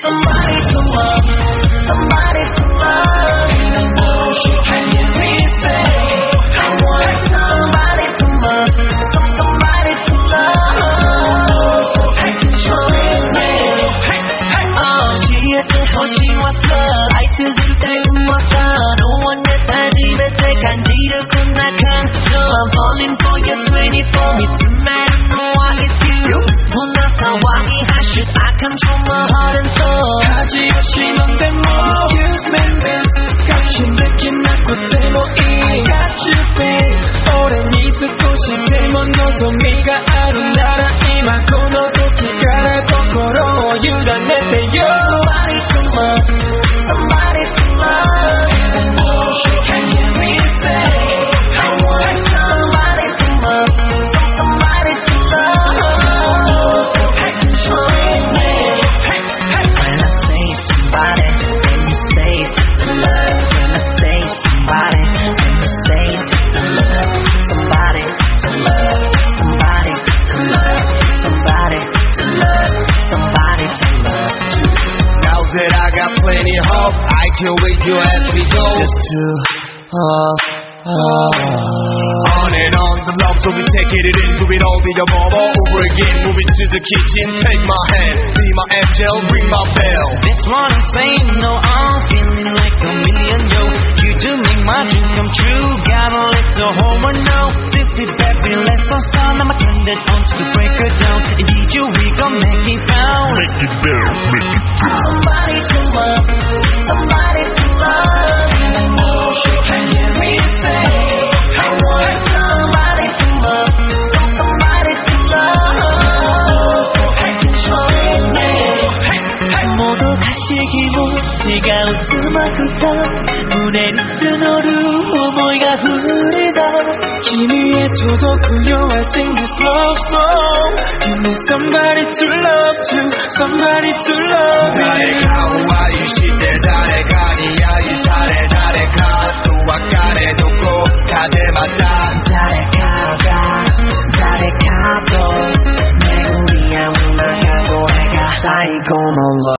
Somebody to love, somebody to love. Even though she can't hear me say, I want somebody to love, somebody to love. So I can show me. she was love. I choose you that was love. No one that I dream at the 간지를 끝나간. So I'm falling for you 24 me tonight. I know why it's you. 혼자서 왕이하실 I control my heart and soul. 하지 없이 넌 Excuse me miss. 같이 느낀 나꽃 제목이 I got you babe. 오랜 이슬 꽃이 대먼너서 네가 아름다라 임하고 너도 기가라 거꾸로 유단했대요. Somebody to love, somebody to love. Even though she can't hear me say, I want somebody to love, somebody to love. So I can show me. When I say somebody, then you say to love. When I say somebody, then you say to love. Somebody to love, somebody to love, somebody to love, somebody to love. Now that I got plenty of hope, I can with you as we go. Just to on and on the love, so we take it in, do it all the above, all over again. Move it to the kitchen, take my hand, be my angel, ring my bell. That's what I'm saying, no, I'm feeling like a million, yo. You do make my dreams come true, gotta let the whole world know. This is baby, let's all sound, I'ma turn that on to the breaker down. And did you, we gon' make it bounce. Make it down, make it down. Somebody to love, somebody to love. Even though she can't hear me say, I want somebody to love, somebody to love. So I can show me. 모두 가시기고 지가 웃음을 긋다 문에 눈으로 오모이가 흐르다 기미에 저도 그려와 sing this love song. You need somebody to love too, somebody to love you. 誰かは愛して誰かに愛され誰かと別れどこかでまた誰かと巡り合う中声が最後の